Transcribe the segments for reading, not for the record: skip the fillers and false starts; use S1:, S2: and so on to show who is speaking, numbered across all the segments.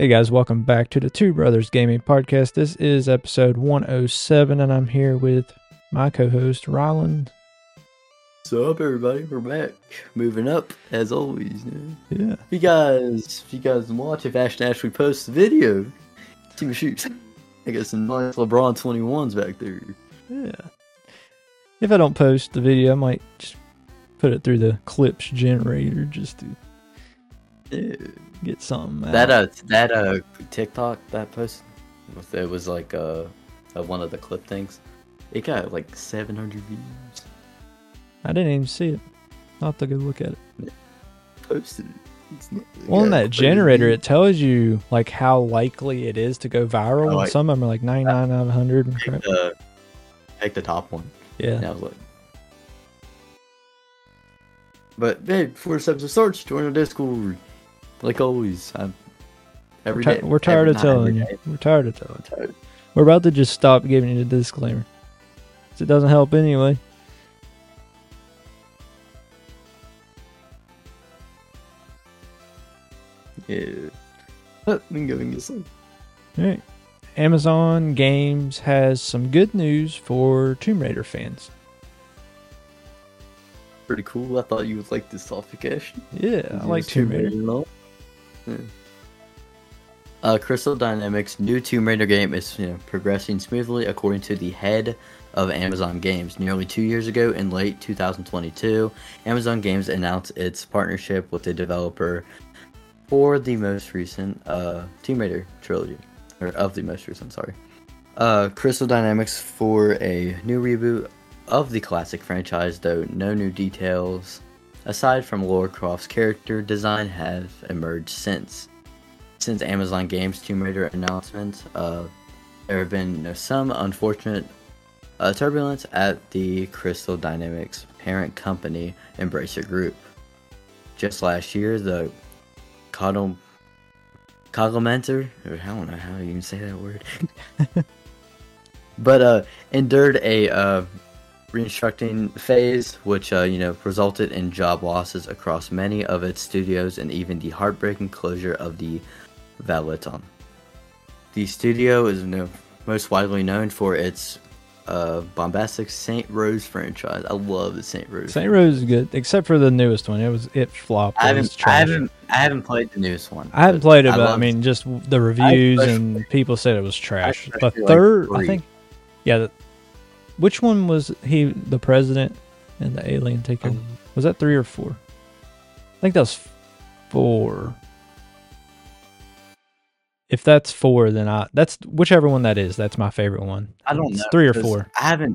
S1: Hey guys, welcome back to the Two Brothers Gaming Podcast. This is episode 107, and I'm here with my co-host, Ryland.
S2: What's up, everybody? We're back. Moving up, as always.
S1: Yeah.
S2: If you guys watch, if Ashton actually posts the video, see my shoes. I got some nice LeBron 21s back there.
S1: Yeah. If I don't post the video, I might just put it through the clips generator just to get something out.
S2: That TikTok that post, it was like one of the clip things. It got like 700 views.
S1: I didn't even see it. I'll have to go look at it.
S2: Posted it.
S1: Well, in that generator, it tells you like how likely it is to go viral, and some of them are like 99 out of 100. And crap.
S2: Pick the top one.
S1: Yeah.
S2: And I was like, but hey, before this episode starts, join our Discord. Like always,
S1: we're tired of telling you. We're tired of telling you. We're about to just stop giving you the disclaimer. It doesn't help anyway.
S2: Yeah. But we can go and get some.
S1: Alright. Amazon Games has some good news for Tomb Raider fans.
S2: Pretty cool. I thought you would like this topic, Ashton.
S1: Yeah, I like Tomb Raider.
S2: Crystal Dynamics' new Tomb Raider game is progressing smoothly, according to the head of Amazon Games. Nearly 2 years ago, in late 2022, Amazon Games announced its partnership with the developer for the most recent Tomb Raider trilogy, or of the most recent, sorry. Crystal Dynamics for a new reboot of the classic franchise, though no new details aside from Lara Croft's character design have emerged since Amazon Games' Tomb Raider announcement. There have been some unfortunate turbulence at the Crystal Dynamics parent company, Embracer Group. Just last year, the Coglementer, I don't know how you even say that word, but endured a restructuring phase, which resulted in job losses across many of its studios and even the heartbreaking closure of the Valeton. The studio is most widely known for its bombastic Saint Rose franchise. I love the Saint Rose.
S1: Saint Rose is good, except for the newest one. It flopped.
S2: I haven't played the newest one.
S1: I haven't played it, but I mean, just the reviews and people said it was trash. But third, I think, yeah. Which one was he? The president and the alien taker? Was that 3 or 4? I think that was 4. If that's 4, then that's whichever one that is. That's my favorite one.
S2: I don't know.
S1: It's 3 or 4.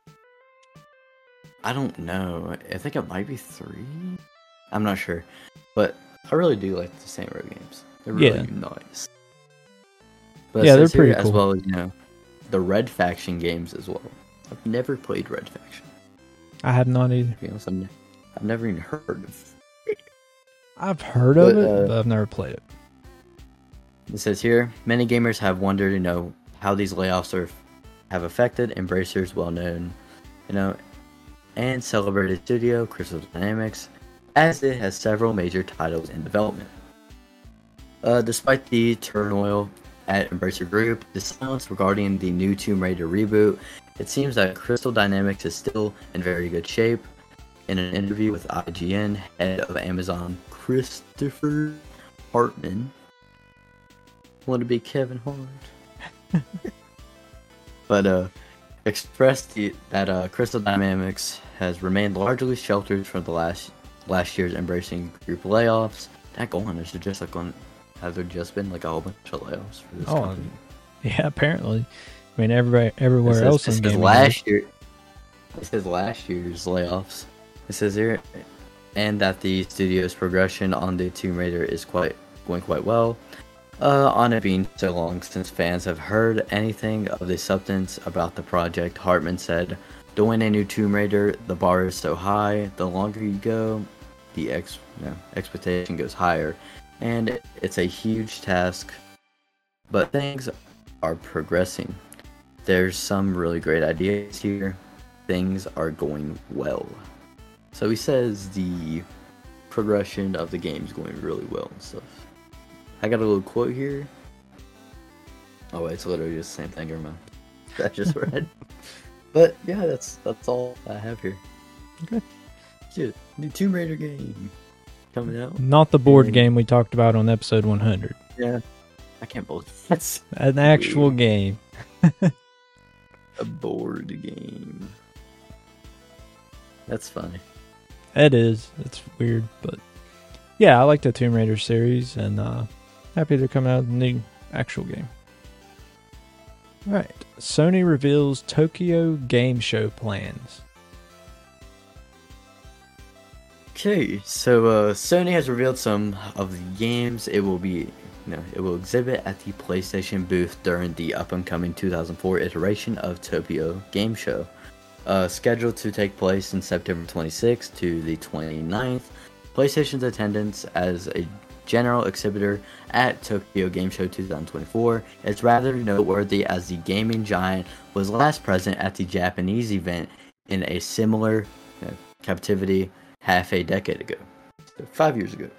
S2: I don't know. I think it might be 3. I'm not sure, but I really do like the Saint Row games. They're really nice. But
S1: yeah, they're pretty cool.
S2: As well as the Red Faction games as well. I've never played Red Faction.
S1: I have not either.
S2: To be honest, I've never even heard of it.
S1: I've heard of it, but I've never played it.
S2: It says here, many gamers have wondered, how these layoffs have affected Embracer's well-known, and celebrated studio, Crystal Dynamics, as it has several major titles in development. Despite the turmoil at Embracer Group, the silence regarding the new Tomb Raider reboot, it seems that Crystal Dynamics is still in very good shape. In an interview with IGN, head of Amazon, Christopher Hartman, want to be Kevin Hart, but expressed that Crystal Dynamics has remained largely sheltered from the last year's Embracing Group layoffs. That going, has there just been like a whole bunch of layoffs for this company?
S1: Yeah, apparently. I mean, everywhere else in gaming.
S2: It says last year's layoffs. It says here, and that the studio's progression on the Tomb Raider is going quite well. On it being so long since fans have heard anything of the substance about the project, Hartman said, "Doing a new Tomb Raider, the bar is so high. The longer you go, the expectation goes higher, and it's a huge task. But things are progressing. There's some really great ideas here. Things are going well." So he says the progression of the game is going really well and stuff. I got a little quote here. Oh, wait, it's literally just the same thing. Never mind. I just read. But yeah, that's all I have here.
S1: Okay.
S2: Dude, new Tomb Raider game coming out.
S1: Not the board game we talked about on episode 100.
S2: Yeah. I can't believe that's
S1: an actual game.
S2: A board game. That's funny.
S1: It is. It's weird, but yeah, I like the Tomb Raider series, and happy they're coming out with a new actual game. Right. Sony reveals Tokyo Game Show plans.
S2: Okay, so Sony has revealed some of the games it will exhibit at the PlayStation booth during the up-and-coming 2004 iteration of Tokyo Game Show. Scheduled to take place in September 26th to the 29th, PlayStation's attendance as a general exhibitor at Tokyo Game Show 2024 is rather noteworthy, as the gaming giant was last present at the Japanese event in a similar captivity half a decade ago, so 5 years ago.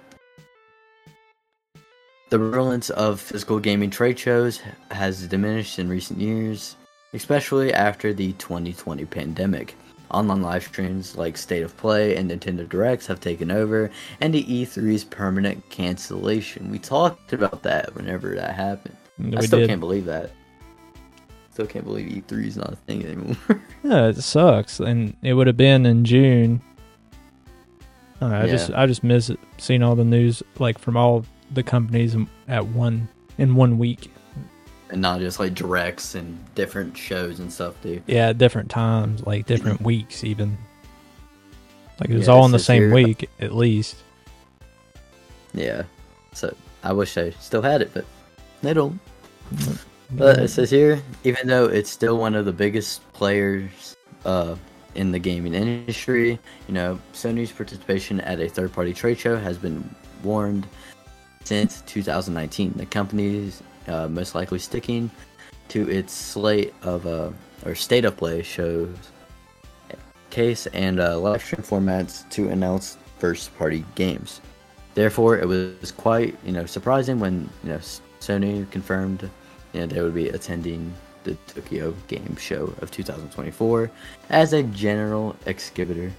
S2: The prevalence of physical gaming trade shows has diminished in recent years, especially after the 2020 pandemic. Online live streams like State of Play and Nintendo Directs have taken over, and the E3's permanent cancellation. We talked about that whenever that happened. I still can't believe that. Still can't believe E3 is not a thing anymore.
S1: Yeah, it sucks, and it would have been in June. I just miss seeing all the news like from all the companies in one week.
S2: And not just like directs and different shows and stuff, dude.
S1: Yeah, different times, like different weeks even. Like it was all in the same week, at least.
S2: Yeah. So I wish they still had it, but they don't. But it says here, even though it's still one of the biggest players in the gaming industry, Sony's participation at a third-party trade show has been warned since 2019. The company's most likely sticking to its slate of or state of play shows, case and live stream formats to announce first party games. Therefore, it was quite surprising when Sony confirmed they would be attending the Tokyo Game Show of 2024 as a general exhibitor.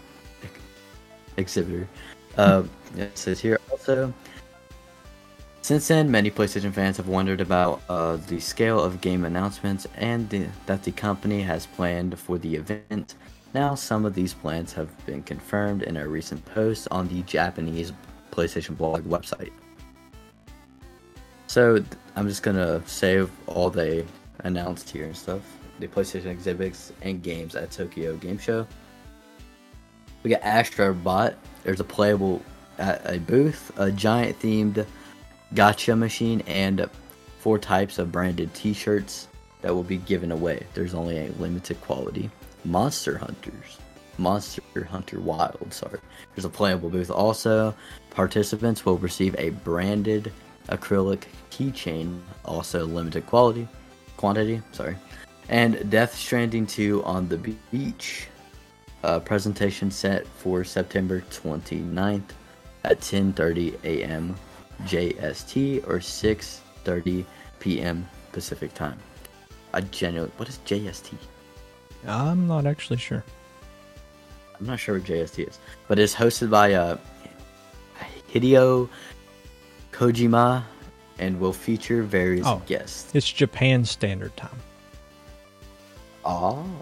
S2: It says here also, since then, many PlayStation fans have wondered about the scale of game announcements and that the company has planned for the event. Now, some of these plans have been confirmed in a recent post on the Japanese PlayStation blog website. So, I'm just gonna save all they announced here and stuff. The PlayStation exhibits and games at Tokyo Game Show. We got Astro Bot. There's a playable at a booth, a giant themed gacha machine, and 4 types of branded t-shirts that will be given away. There's only a limited quality. Monster Hunter Wild, There's a playable booth also. Participants will receive a branded acrylic keychain, also limited quantity, and Death Stranding 2 on the Beach. Presentation set for September 29th at 10:30 a.m. JST or 6:30 p.m. Pacific time. What is JST?
S1: I'm not actually sure.
S2: I'm not sure what JST is, but it's hosted by Hideo Kojima and will feature various guests.
S1: It's Japan Standard Time.
S2: Oh.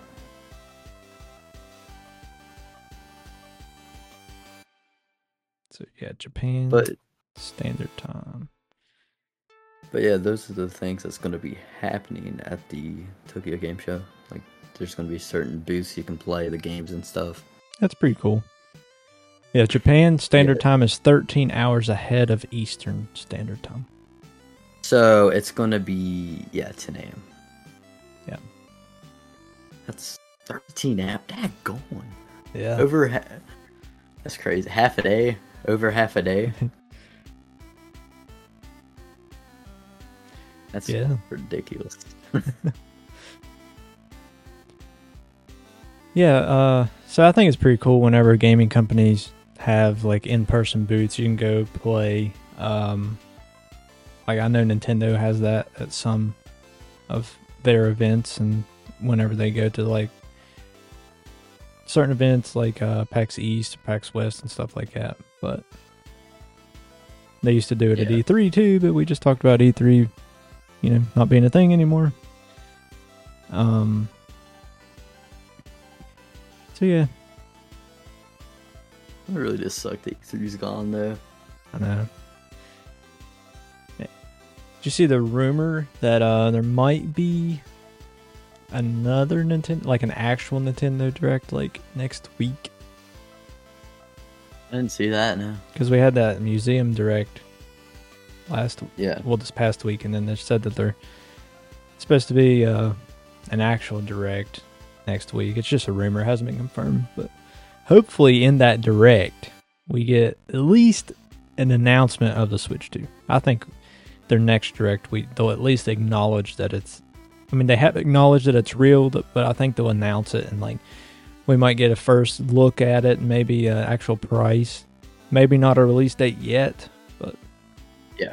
S1: So yeah, Japan Standard Time.
S2: But yeah, those are the things that's going to be happening at the Tokyo Game Show. Like, there's going to be certain booths you can play the games and stuff.
S1: That's pretty cool. Yeah, Japan Standard Time is 13 hours ahead of Eastern Standard Time.
S2: So it's going to be 10 a.m.
S1: Yeah.
S2: That's 13 hours. Daggone.
S1: Yeah.
S2: That's crazy. Half a day. Over half a day. That's ridiculous.
S1: So I think it's pretty cool whenever gaming companies have like in-person booths. You can go play. Like I know Nintendo has that at some of their events and whenever they go to like certain events like PAX East, PAX West, and stuff like that. But they used to do it at E3 too, but we just talked about E3, not being a thing anymore. So yeah.
S2: It really just sucked that E3's gone though.
S1: I know. Did you see the rumor that there might be another Nintendo, like an actual Nintendo Direct, like next week?
S2: I didn't see that, no.
S1: Because we had that Museum Direct this past week, and then they said that they're supposed to be an actual Direct next week. It's just a rumor, it hasn't been confirmed, but hopefully in that Direct we get at least an announcement of the Switch 2. I think their next Direct they'll at least acknowledge that they have acknowledged that it's real, but I think they'll announce it, and like we might get a first look at it, and maybe an actual price. Maybe not a release date yet, but
S2: yeah.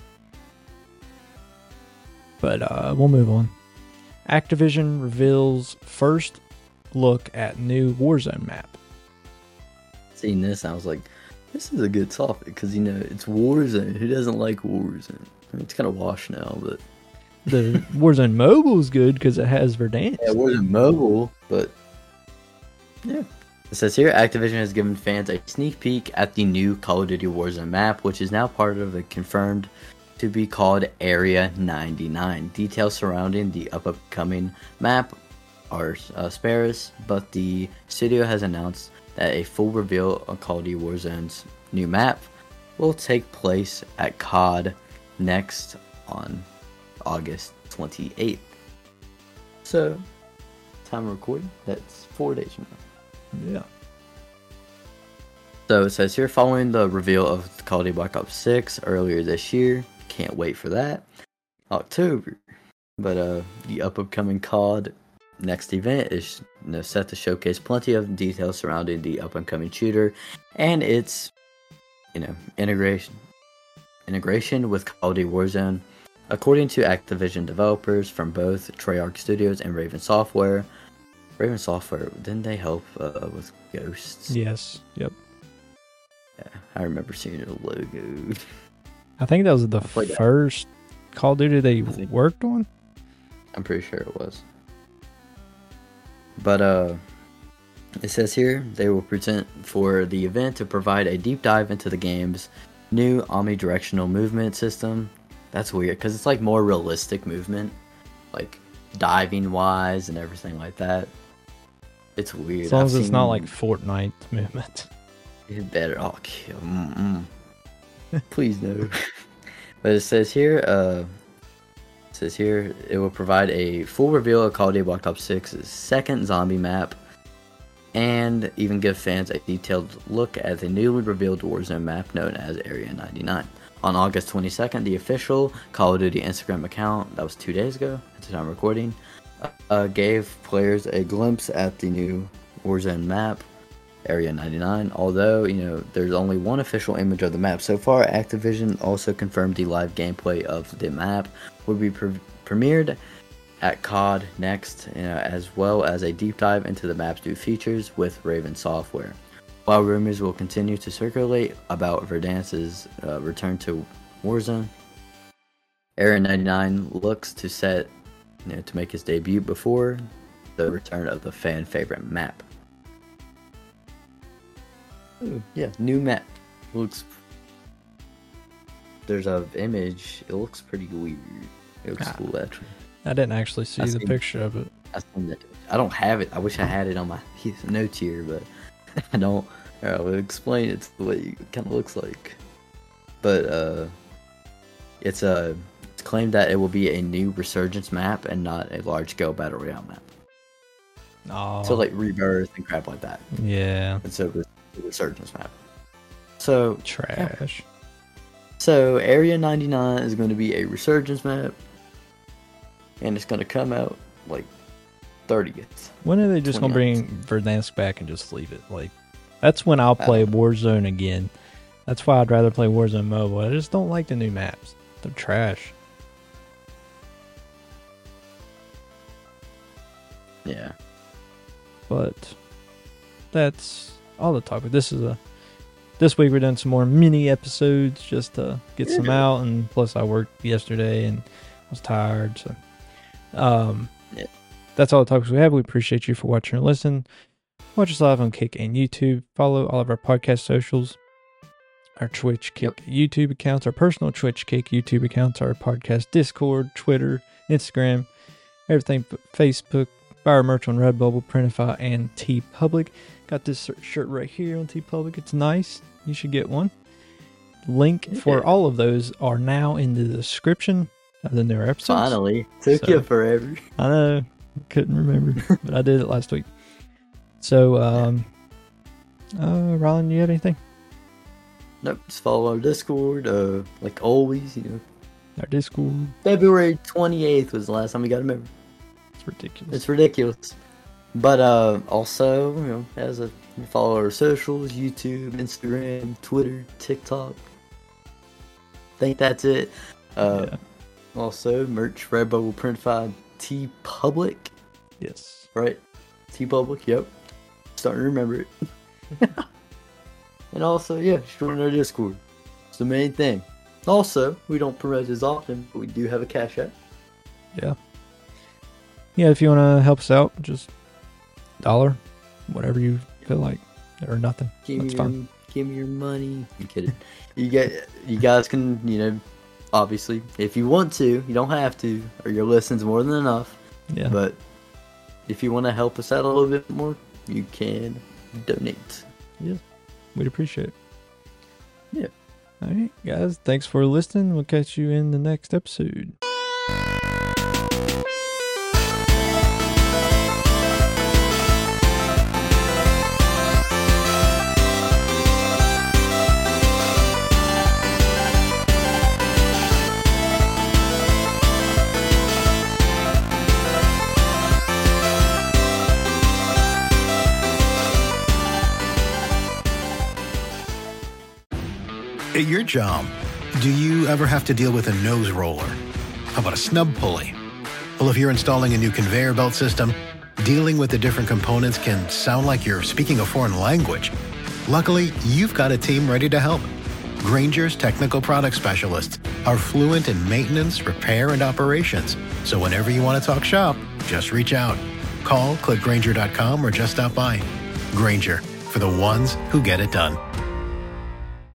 S1: But we'll move on. Activision reveals first look at new Warzone map.
S2: Seeing this, I was like, this is a good topic because it's Warzone. Who doesn't like Warzone? I mean, it's kind of washed now, but
S1: the Warzone Mobile is good because it has Verdansk.
S2: Yeah, Warzone Mobile, but yeah. It says here, Activision has given fans a sneak peek at the new Call of Duty Warzone map, which is now part of the confirmed to be called Area 99. Details surrounding the upcoming map are sparse, but the studio has announced that a full reveal of Call of Duty Warzone's new map will take place at COD next on August 28th. So, time of recording, that's 4 days from now.
S1: Yeah.
S2: So it says here, following the reveal of Call of Duty Black Ops 6 earlier this year, can't wait for that, October. But the upcoming COD next event is set to showcase plenty of details surrounding the upcoming shooter and its integration with Call of Duty Warzone. According to Activision developers from both Treyarch Studios and Raven Software, didn't they help with Ghosts?
S1: Yes. Yep.
S2: Yeah, I remember seeing the logo.
S1: I think that was the first Call of Duty they worked on.
S2: I'm pretty sure it was. But it says here they will present for the event to provide a deep dive into the game's new omnidirectional movement system. That's weird because it's like more realistic movement, like diving wise and everything like that. It's weird.
S1: As long as it's not like Fortnite movement.
S2: It better. Oh, please no. But it says here, it will provide a full reveal of Call of Duty Black Ops 6's second zombie map, and even give fans a detailed look at the newly revealed Warzone map known as Area 99. On August 22nd, the official Call of Duty Instagram account, that was 2 days ago at the time of recording, gave players a glimpse at the new Warzone map, Area 99. Although, there's only one official image of the map so far, Activision also confirmed the live gameplay of the map will be premiered at COD next, as well as a deep dive into the map's new features with Raven Software. While rumors will continue to circulate about Verdansk's return to Warzone, Area 99 looks to to make his debut before the return of the fan favorite map. Ooh, yeah, new map. There's an image. It looks pretty weird. It looks cool, actually.
S1: I didn't actually see the picture of it.
S2: I don't have it. I wish I had it on my notes here, but I don't. I will explain it the way it kind of looks like. But it's claimed that it will be a new Resurgence map and not a large-scale Battle Royale map.
S1: Oh.
S2: So like Rebirth and crap like that.
S1: Yeah.
S2: And so the Resurgence map. So
S1: trash.
S2: Yeah. So Area 99 is going to be a Resurgence map, and it's going to come out like 30th.
S1: When are they just going to bring Verdansk back and just leave it? Like, that's when I'll play Warzone again. That's why I'd rather play Warzone Mobile. I just don't like the new maps. They're trash.
S2: Yeah.
S1: But that's all the topic. This week we're doing some more mini episodes just to get some out, and plus I worked yesterday and I was tired, so that's all the topics we have. We appreciate you for watching and listening. Watch us live on Kick and YouTube. Follow all of our podcast socials, our Twitch Kick YouTube accounts, our personal Twitch Kick YouTube accounts, our podcast Discord, Twitter, Instagram, everything, Facebook. Buy our merch on Redbubble, Printify, and TeePublic. Got this shirt right here on TeePublic. It's nice. You should get one. Link for all of those are now in the description of the newer episodes.
S2: Finally. Took you forever.
S1: I know. Couldn't remember, but I did it last week. So, Rylan, you have anything?
S2: Nope. Just follow our Discord. Like always,
S1: Our Discord.
S2: February 28th was the last time we got a member.
S1: It's
S2: ridiculous. But also, as a follow our socials, YouTube, Instagram, Twitter, TikTok. I think that's it. Also, merch, Redbubble, Printify, TeePublic.
S1: Yes.
S2: Right? TeePublic, yep. Starting to remember it. And also, join our Discord. It's the main thing. Also, we don't promote this often, but we do have a Cash App.
S1: Yeah. Yeah, if you want to help us out, just $1, whatever you feel like, or nothing. That's fine.
S2: Give me your money. I'm kidding. You guys can, obviously, if you want to, you don't have to, or your listening's more than enough.
S1: Yeah.
S2: But if you want to help us out a little bit more, you can donate.
S1: Yeah, we'd appreciate it.
S2: Yeah.
S1: All right, guys, thanks for listening. We'll catch you in the next episode.
S3: At your job, do you ever have to deal with a nose roller? How about a snub pulley? Well, if you're installing a new conveyor belt system, dealing with the different components can sound like you're speaking a foreign language. Luckily, you've got a team ready to help. Grainger's technical product specialists are fluent in maintenance, repair, and operations. So whenever you want to talk shop, just reach out. Call, click Grainger.com, or just stop by. Grainger, for the ones who get it done.